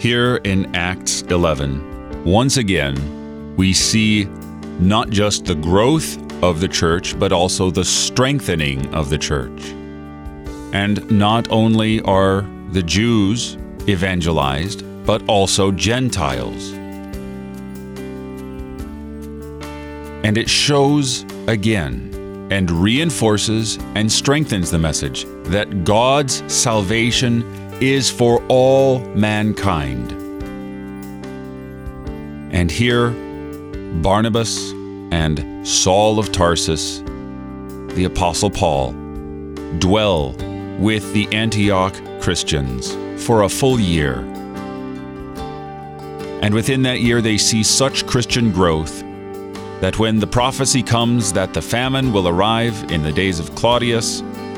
Here in Acts 11, once again, we see not just the growth of the church, but also the strengthening of the church. And not only are the Jews evangelized, but also Gentiles. And it shows again and reinforces and strengthens the message that God's salvation is for all mankind. And here, Barnabas and Saul of Tarsus, the Apostle Paul, dwell with the Antioch Christians for a full year. And within that year, they see such Christian growth that when the prophecy comes that the famine will arrive in the days of Claudius,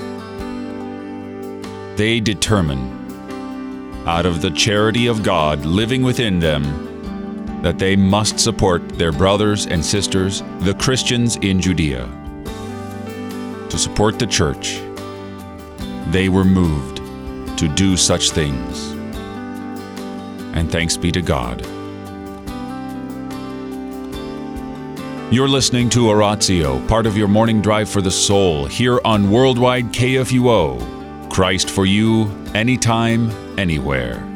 they determine, out of the charity of God living within them, that they must support their brothers and sisters, the Christians in Judea. To support the church, they were moved to do such things. And thanks be to God. You're listening to Oratio, part of your morning drive for the soul, here on Worldwide KFUO. Christ for you, anytime, anywhere.